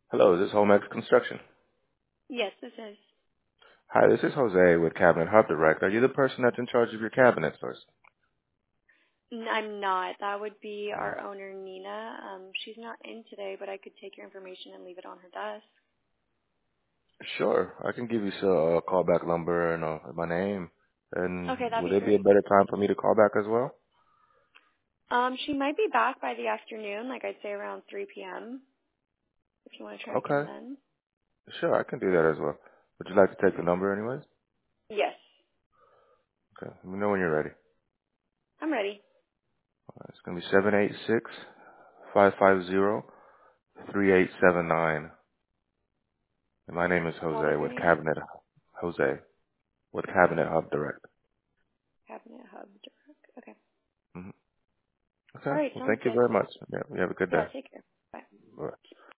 Hello, is this Homex Construction? Yes, this is. Hi, this is Jose with Cabinet Hub Direct. Are you the person that's in charge of your cabinets, first? I'm not. That would be our owner, Nina. She's not in today, but I could take your information and leave it on her desk. Sure, I can give you a callback number and my name. And Okay, that'd would be there be a great. better time for me to call back as well? She might be back by the afternoon, like I'd say around 3 p.m. if you want to try again Okay, then. sure, I can do that as well. Would you like to take the Okay. number anyways? Yes, Okay, let me know when you're ready. I'm ready. It's going to be 786-550-3879. And my name is What was Jose your with name? Cabinet Hub Direct. Cabinet Hub Direct. Okay. hmm All Okay, right, well, sounds thank you good. very much. Yeah, you have a good Yeah, day. take care.